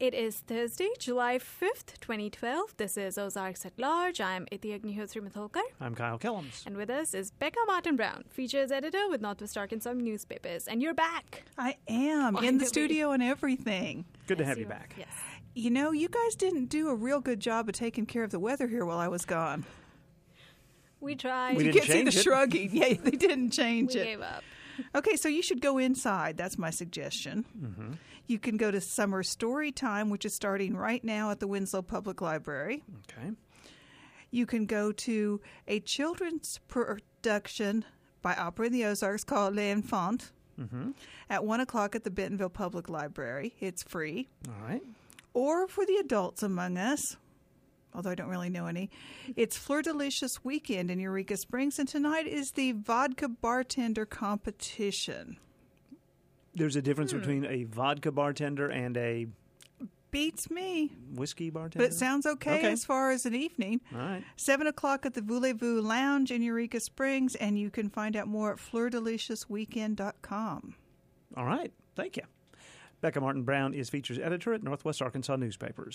It is Thursday, July 5th, 2012. This is Ozarks at Large. I'm Iti Agnihotri Matholkar. I'm Kyle Kellums. And with us is Becca Martin-Brown, features editor with Northwest Arkansas Newspapers. And you're back. I am, in the studio and everything. Good to have you back. Yes. You know, you guys didn't do a real good job of taking care of the weather here while I was gone. We tried. We You didn't can't see the change it. shrugging. Yeah, they didn't change We it. gave up. Okay, so you should go inside. That's my suggestion. Mm-hmm. You can go to Summer Story Time, which is starting right now at the Winslow Public Library. Okay. You can go to a children's production by Opera in the Ozarks called L'Enfant at 1 o'clock at the Bentonville Public Library. It's free. All right. Or for the adults among us, although I don't really know any, it's Fleur Delicious Weekend in Eureka Springs, and tonight is the vodka bartender competition. There's a difference between a vodka bartender and a Beats me, whiskey bartender? but it sounds okay as far as an evening. All right. 7 o'clock at the Voulez-Vous Lounge in Eureka Springs, and you can find out more at FleurDeliciousWeekend.com. All right. Thank you. Becca Martin-Brown is features editor at Northwest Arkansas Newspapers.